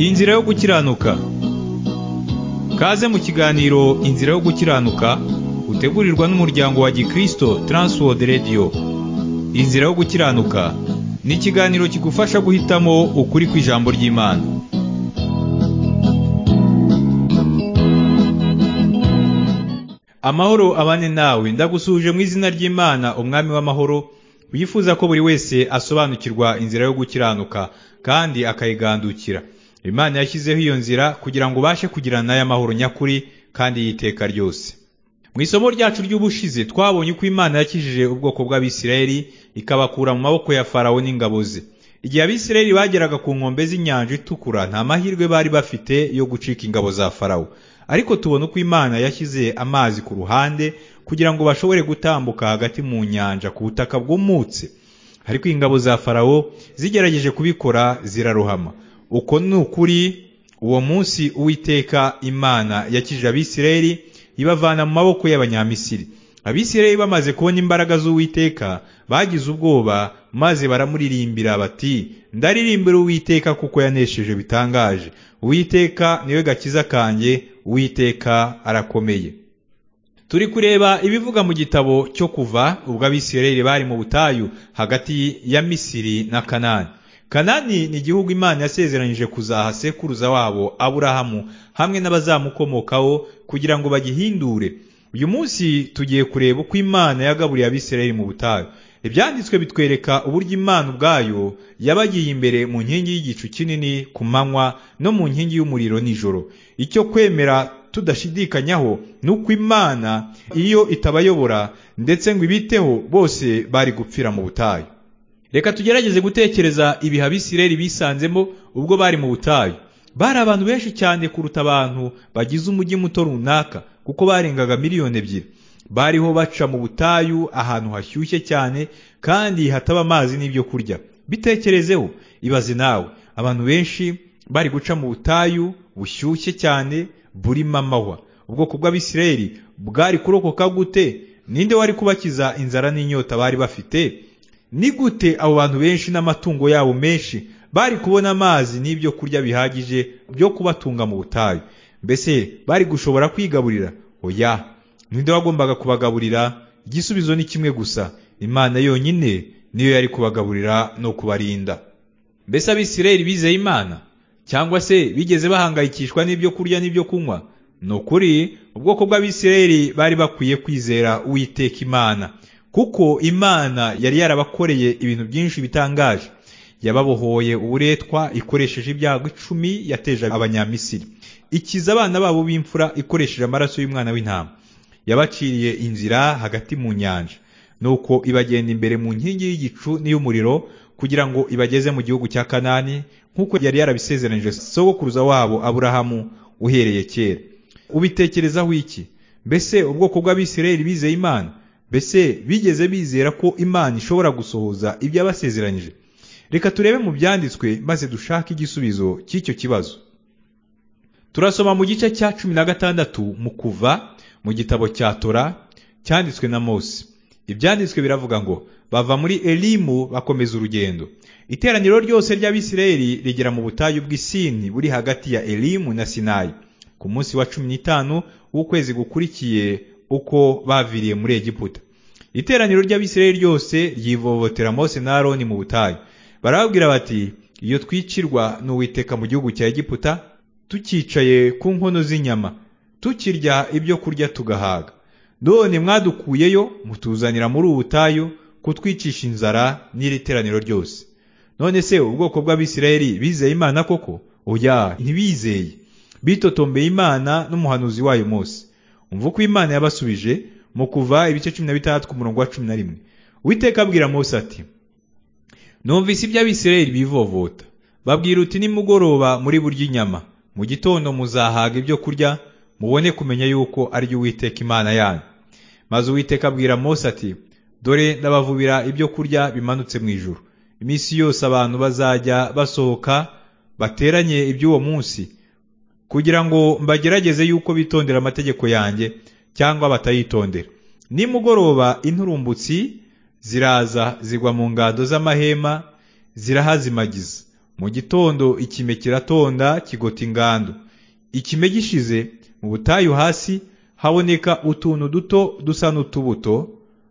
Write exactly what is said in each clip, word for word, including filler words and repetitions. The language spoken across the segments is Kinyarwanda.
Inzira yo gukiranuka. Kaze mu kiganiro Inzira yo gukiranuka utegurirwa n'umuryango wa Gikristo Transworld Radio. Inzira yo gukiranuka ni ikiganiro kigufasha guhitamo ukuri kw'ijambo ry'Imana. Amahoro abane nawe, ndagusuje mu izina ry'Imana umwami w'amahoro, wifuza ko buri wese asobanukirwa inzira yo gukiranuka kandi akayigandukira. Imana yashyizeho iyo nzira kugira ngo ubashe kugirana nayo amahoro nyakuri kandi y'iteka ryose. Mu isomo ryacu ry'ubushize twabonye uko Imana yakijije ubwoko bw'Abisirayeli ikabakura mu maboko ya Farawo n'ingabo ze. Igihe Abisirayeli bageraga ku nkombe z'inyanja itukura, nta mahirwe bari bafite yo gucika ingabo za Farawo. Ariko tubona uko Imana yashyize amazi ku ruhande kugira ngo bashobore gutambuka hagati mu nyanja ku butaka bwumutse. Ariko ingabo za Farawo zigerageje kubikora zirarohama. Uko ni ukuri, uwo munsi Uwiteka Imana yakijije Abisirayeli ibavana mu maboko y'Abanyamisiri. Abisirayeli bamaze kubona imbaraga z'Uwiteka bagize ubwoba, maze baramuririmbira bati, ndaririmbira Uwiteka kuko yanesheje bitangaje. Uwiteka niwe gakiza kanjye, Uwiteka arakomeye. Turi kureba ibivuga mu gitabo cyo Kuva ubwo Abisirayeli bari mu butayu hagati ya Misiri na Kanani. Kanani ni igihugu Imana yasezeranyije kuzaha sekuruza wabo Aburahamu hamwe n'abazamukomokaho kugira ngo bagihindure. Uyu munsi tugiye kureba uko Imana yagaburiye Abisirayeli mu butayu. Ibyanditswe bitwereka uburyo Imana ubwayo yabagiye imbere mu nkingi y'igicu kinini ku manywa no mu nkingi y'umuriro nijoro. Icyo kwemera tudashidikanyaho ni uko Imana iyo itabayobora ndetse ngo ibiteho bose bari gupfira mu butayu. Reka tugerageze gutekereza ibihe Abisirayeli bisanzemo ubwo bari mu butayu. Bari abantu benshi cyane kuruta abantu bagize umujyi muto runaka, kuko barengaga miliyoni ebyiri. Bariho baca mu butayu ahantu hashyushye cyane kandi hataba amazi n'ibyo kurya. Bitekerezeho, ibaze nawe, abantu benshi bari guca mu butayu bushyushye cyane burimo amahwa. Ubwoko bw'Abisirayeli bwari kurokoka gute? Ninde wari kubakiza inzara n'inyota bari bafite? Ni gute abo bantu benshi n'amatungo yabo menshi bari kubona amazi n'ibyo kurya bihagije byo kubatunga mu butayu? Mbese bari gushobora kwigaburira? Oya. Ninde wagombaga kubagaburira? Igisubizo ni kimwe gusa, Imana yonyine niyo yari kubagaburira no kubarinda. Mbese Abisirayeli bizeye Imana? Cyangwa se bigeze bahangayikishwa n'ibyo kurya n'ibyo kunywa? Ni ukuri, ubwoko bw'Abisirayeli bari bakwiye kwizera Uwiteka Imana, kuko Imana yari yarabakoreye ibintu byinshi bitangaje. Yababohoye uburetwa ikoresheje ibyago icumi yateje Abanyamisiri. Ikiza abana babo b'imfura ikoresheje amaraso y'umwana w'intama. Yabaciriye inzira hagati mu nyanja, nuko ibagenda imbere mu nkingi y'igicu n'iy'umuriro kugira ngo ibageze mu gihugu cya Kanani, nk'uko yari yarabisezeranyije sogokuruza wabo Aburahamu uhereye kera. Ubitekerezaho iki? Mbese ubwoko bw'Abisirayeli bizeye Imana? Mbese bigeze bizera ko Imana ishobora gusohoza ibyo yabasezeranyije? Reka turebe mu byanditswe maze dushake igisubizo cy'icyo kibazo. Turasoma mu gice cya cumi na gatandatu mu Kuva mu gitabo cya Tora cyanditswe na Mose. Ibyanditswe biravuga ngo bava muri Elimu bakomeza urugendo. Iteraniro ryose ry'Abisirayeli rigera mu butayu bw'Isini buri hagati ya Elimu na Sinayi ku munsi wa cumi n'itanu w'ukwezi gukurikiye uko baviriye muri Egiputa. Iteraniro ry'Abisirayeli ryose ryivovotera Mose na Aroni mu butayu. Barababwira bati, iyo twicirwa n'Uwiteka mu gihugu cya Egiputa, tukicaye ku nkono z'inyama, tukirya ibyo kurya tugahaga. None mwadukuyeyo mutuzanira muri ubu butayu kutwicisha inzara n'iri teraniro ryose. None se ubwoko bw'Abisirayeli bizeye Imana koko? Oya, ntibizeye. Bitotombeye Imana n'umuhanuzi wayo Mose. Umva uko Imana yabasubije mu Kuva ibice cumi na bitandatu ku murongo wa cumi na rimwe. Uwiteka abwira Mose ati, numvise ibyo Abisirayeli bivovota. Babwira uti, nimugoroba muri burya inyama, mu gitondo muzahaga ibyo kurya, mubone kumenya yuko ari Uwiteka Imana yanyu. Maze Uwiteka abwira Mose ati, dore ndabavubira ibyo kurya bimanutse mu ijuru. Iminsi yose abantu bazajya basohoka bateranye iby'uwo munsi, kugira ngo mbagerageze yuko bitondera amategeko yanjye cyangwa batayitondera. Nimugoroba inturumbutsi ziraza zigwa mu ngando z'amahema zirahazimagiza. mu gitondo ikime kiratonda kigota ingando. Ikime gishize mu butayu hasi haboneka utuntu duto dusa n'utubuto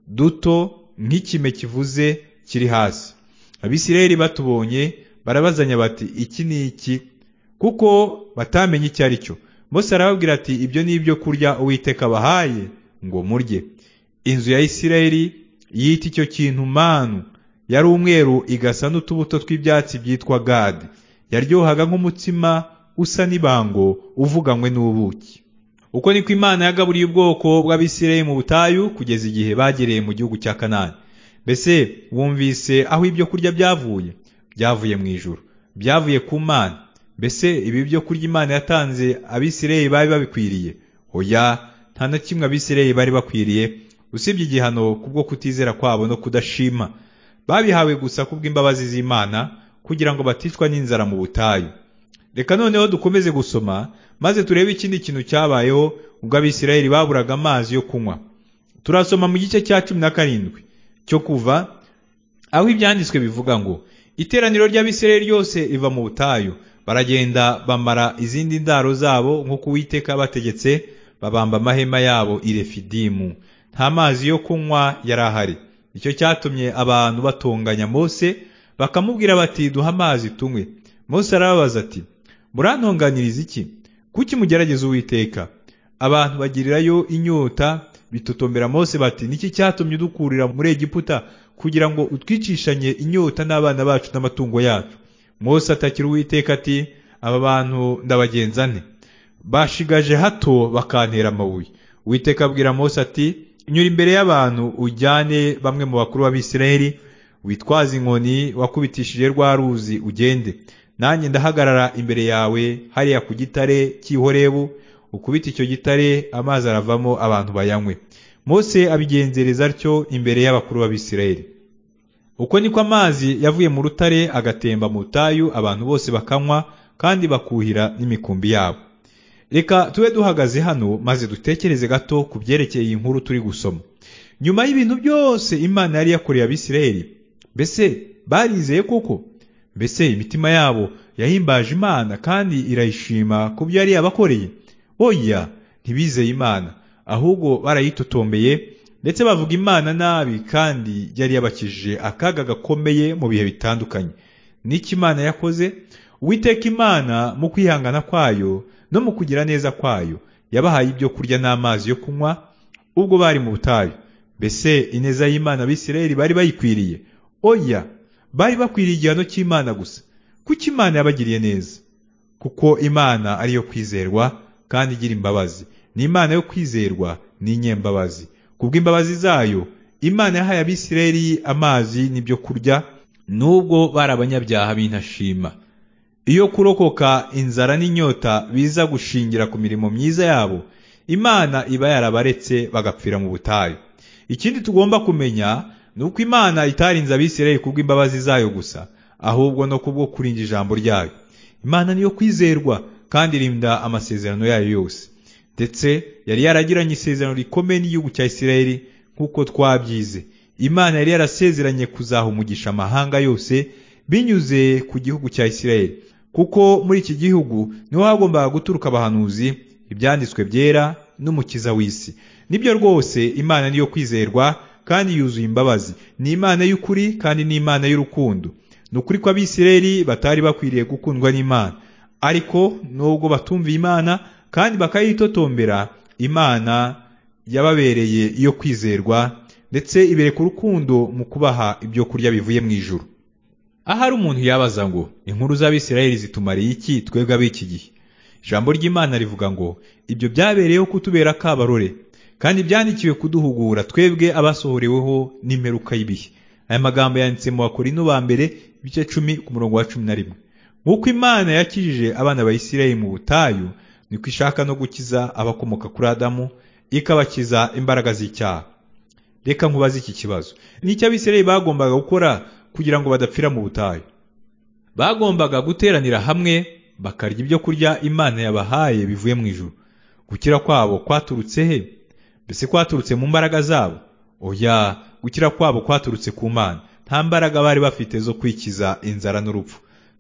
duto nk'ikime kivuze kiri hasi. Abisirayeli batubonye barabazanya bati iki ni iki, kuko batamenye icyo ari cyo. Mose arababwira ati ibyo ni ibyo kurya Uwiteka abahaye ngo murye. Inzu ya Isirayeli yita icyo kintu manu, yari umweru igasa n'utubuto tw'ibyatsi byitwa gadi, yaryohaga nk'umutsima usa n'ibango uvuganywe n'ubuki. Uko niko Imana yagaburiye ubwoko bw'Abisirayeli mu butayu kugeza igihe bagereye mu gihugu cya Kanani. Mbese wumvise aho ibyo kurya byavuye? Byavuye mu ijuru, byavuye ku Mana. Mbese ibi byo kurya Imana yatanze Abisirayeli bari babikwiriye? Oya, nta na kimwe Abisirayeli bari bakwiriye, usibye igihano kubwo kutizera kwabo no kudashima. Babihawe gusa kubw'imbabazi z'Imana kugira ngo baticwa n'inzara mu butayu. Reka noneho dukomeze gusoma maze turebe ikindi kintu cyabayeho ubwo Abisirayeli baburaga amazi yo kunywa. Turasoma mu gice cya cumi na karindwi cyo Kuva, aho ibyanditswe bivuga ngo iteraniro ry'Abisirayeli ryose riva mu butayu, baragenda bamara izindi ndaro zabo nk'uko Uwiteka bategetse, babamba amahema yabo i Refidimu. Nta mazi yo kunywa yari ahari. Icyo cyatumye abantu batonganya Mose, bakamubwira bati duha amazi tunywe. Mose arababaza ati murantonganiriza iki? Kuki mugerageza Uwiteka? Abantu bagirirayo inyota bitotombera Mose bati niki cyatumye udukurira muri Egiputa kugira ngo utwicishanye inyota n'abana bacu n'amatungo yacu? Mose atakira Uwiteka ati aba bantu ndabagenza nte? Bashigaje hato bakantera amabuye. Uwiteka abwira Mose ati nyura imbere y'abantu ujyane bamwe mu bakuru b'Abisirayeli, witwaze inkoni wakubitishije rwa ruzi ugende. Nanjye ndahagarara imbere yawe hariya ku gitare cy'i Horebu, ukubita icyo gitare amazi aravamo abantu bayanywe. Mose abigenzereza atyo imbere y'abakuru b'Abisirayeli. Uko niko amazi yavuye mu rutare agatemba mu butayu, abantu bose bakanywa kandi bakuhira n'imikumbi yabo. Reka tube duhagaze hano maze dutekereze gato ku byerekeye iyi nkuru turi gusoma. Nyuma y'ibintu byose Imana yari yakoreye Abisirayeli, mbese barizeye koko? Mbese imitima yabo yahimbaje Imana kandi irayishima ku byo yari yabakoreye? Oya, ntibizeye Imana, ahubwo barayitotombeye ndetse bavuga Imana nabi, kandi yari yabakijije akaga gakomeye mu bihe bitandukanye. Niki Imana yakoze? Uwiteka Imana mu kwihangana kwayo no mu kugira neza kwayo yabahaye ibyo kurya n'amazi yo kunywa ubwo bari mu butayu. Mbese ineza y'Imana Abisirayeli bari bayikwiriye? Oya, bari bakwiriye igihano cy'Imana gusa. Kuki Imana yabagiriye neza? Kuko Imana ari yo kwizerwa kandi igira imbabazi. Ni Imana yo kwizerwa, ni inyembabazi. Kubw'imbabazi zayo Imana yahaye Abisirayeli amazi n'ibyo kurya nubwo bari abanyabyaha b'intashima. Iyo kurokoka inzara n'inyota biza gushingira ku mirimo myiza yabo, Imana iba yarabaretse bagapfira mu butayu. Ikindi tugomba kumenya ni uko Imana itarinze Abisirayeli kubw'imbabazi zayo gusa, ahubwo no kubwo kurinda ijambo ryayo. Imana niyo kwizerwa kandi irinda amasezerano yayo yose. Ndetse yari yaragiranye isezerano rikomeye n'igihugu cya Isirayeli nk'uko twabyize. Imana yari yarasezeranye kuzaha umugisha amahanga yose binyuze ku gihugu cya Isirayeli, kuko muri iki gihugu niho hagombaga guturuka abahanuzi, ibyanditswe byera n'umukiza w'isi. Nibyo rwose Imana niyo kwizerwa kandi yuzuye imbabazi. Ni Imana y'ukuri kandi ni Imana y'urukundo. Ni ukuri ko Abisirayeli batari bakwiriye gukundwa n'Imana, ariko nubwo batumviye Imana kandi bakayitotombera, Imana yababereye iyo kwizerwa ndetse ibereka urukundo mu kubaha ibyo kurya bivuye mu ijuru. Ahari umuntu yabaza ngo inkuru z'Abisirayeli zitumariye iki twebwe ab'iki gihe? Ijambo ry'Imana rivuga ngo ibyo byabereyeho kutubera kabarore kandi byandikiwe kuduhugura twebwe abasohoreweho n'imperuka y'ibihe. Aya magambo yanditse mu Bakorinto ba mbere ibice cumi ku murongo wa cumi na rimwe. Nk'uko Imana yakijije abana ba Isirayeli mu butayu, niko ishaka no gukiza abakomoka kuri Adamu, ikabakiza imbaraga z'icyaha. Reka nkubaze iki kibazo: ni iki Abisirayeli bagombaga gukora kugira ngo badapfira mu butayu? Bagombaga guteranira hamwe bakarya ibyo kurya Imana yabahaye bivuye mu ijuru. Gukira kwabo kwaturutse he? Mbese kwaturutse mu mbaraga zabo? Oya, gukira kwabo kwaturutse ku Mana. Nta mbaraga bari bafite zo kwikiza inzara n'urupfu.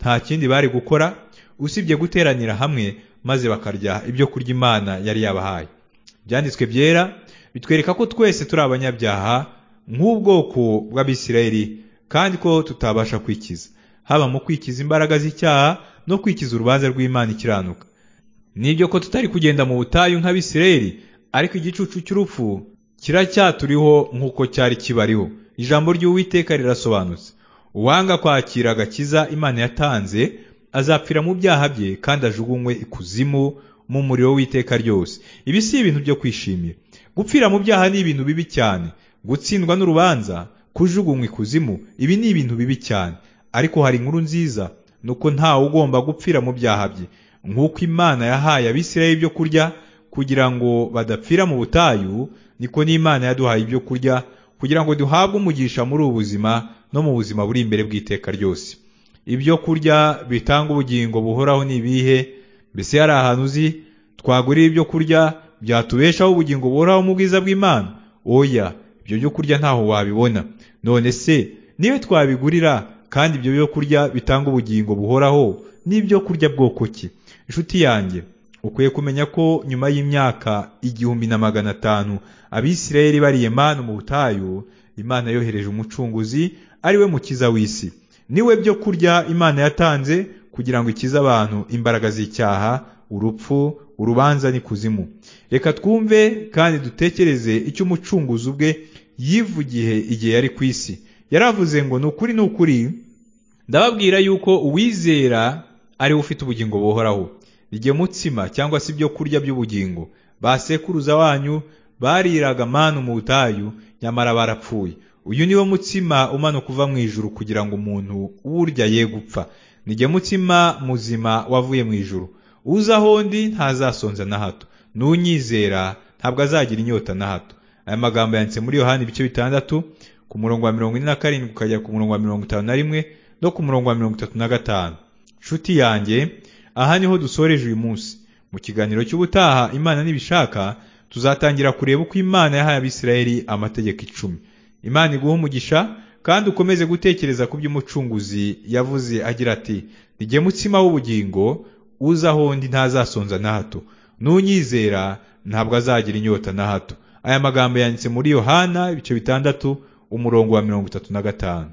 nta kindi bari gukora usibye guteranira hamwe maze bakarya ibyo kurya Imana yari yabahaye. Ibyanditswe byera bitwereka ko twese turi abanyabyaha nk'ubwoko bw'Abisirayeli kandi ko tutabasha kwikiza, haba mu kwikiza imbaraga z'icyaha no kwikiza urubanza rw'Imana ikiranuka. Nibyo ko tutari kugenda mu butayu nk'Abisirayeli, ariko igicucu cy'urupfu kiracyaturiho nk'uko cyari kibariho. Ijambo ry'Uwiteka rirasobanutse: uwanga kwakira agakiza Imana yatanze azapfira mu byaha bye kandi ajugunywe ikuzimu mu muriro w'iteka ryose. Ibi si ibintu byo kwishimira. Gupfira mu byaha ni ibintu bibi cyane. Gutsindwa n'urubanza, kujugunywa ikuzimu, ibi ni ibintu bibi cyane. Ariko hari inkuru nziza, nuko ntawe ugomba gupfira mu byaha bye. Nk'uko Imana yahaye Abisirayeli ibyo kurya kugira ngo badapfira mu butayu, niko n'Imana yaduhaye ibyo kurya kugira ngo duhabwe umugisha muri ubu buzima no mu buzima buri imbere bw'iteka ryose. Ibyo kurya bitanga ubugingo buhoraho ni ibihe? Mbese hari ahantu uzi twagurira ibyo kurya byatubeshaho ubugingo buhoraho mu bwiza bw'Imana? Oya, ibyo byo kurya ntaho wabibona. None se niwe twabigurira kandi ibyo byo kurya bitanga ubugingo buhoraho n'ibyo kurya bwoko ki? Inshuti yanjye, ukwiye kumenya ko nyuma y'imyaka igihumbi na magana atanu Abisirayeli bariye manu mu butayu, Imana yohereje umucunguzi ari we mukiza w'isi. Niwe byo kurya Imana yatanze kugira ngo ikize abantu imbaraga z'icyaha, urupfu, urubanza n'ikuzimu. Reka twumve kandi dutekereze icyo umucunguzi ubwe yivugiye igihe yari ku isi. Yaravuze ngo, nukuri nukuri ndababwira yuko uwizera ari ufite ubugingo buhoraho. Iryo mutsima cyangwa se ibyo kurya by'ubugingo basekuruza wanyu bariraga manu mu butayu, nyamara barapfuye. Uyu niwo mutsima umanuka uva mu ijuru kugira ngo umuntu uwurya ye gupfa. Nijye mutsima muzima wavuye mu ijuru. Uza aho ndi ntazasonza na hato, n'unyizera ntabwo azagira inyota na hato. Aya magambo yanditse muri Yohana ibice bitandatu ku murongo wa mirongo ine na karindwi ukajya ku murongo wa mirongo itanu na rimwe no ku murongo wa mirongo itatu na gatanu. Nshuti yanjye, aha niho dusoreje uyu munsi. Mu kiganiro cy'ubutaha Imana nibishaka tuzatangira kureba uko Imana yahaye Abisirayeli amategeko icumi. Imana iguha umugisha kandi ukomeze gutekereza ku by'umucunguzi yavuze agira ati, nijye mutsima w'ubugingo, uza aho ndi ntazasonza na hato, n'unyizera ntabwo azagira inyota na hato. Aya magambo yanditse muri Yohana ibice bitandatu umurongo wa mirongo itatu na gatanu.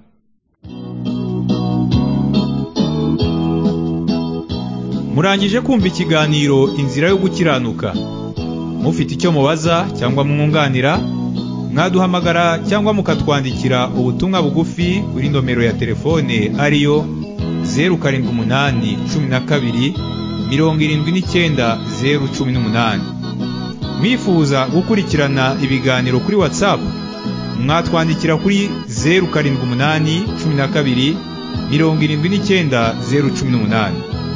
Murangije kumva ikiganiro Inzira yo Gukiranuka. Mufite icyo mubaza cyangwa mwunganira, mwaduhamagara cyangwa mukatwandikira ubutumwa bugufi kuri nomero ya telefone ariyo zeru karindwi umunani cumi na kabiri mirongo irindwi n'icyenda zeru cumi n'umunani. Mwifuza gukurikirana ibiganiro kuri WhatsApp, mwatwandikira kuri zeru karindwi umunani cumi na kabiri mirongo irindwi n'icyenda zeru cumi n'umunani.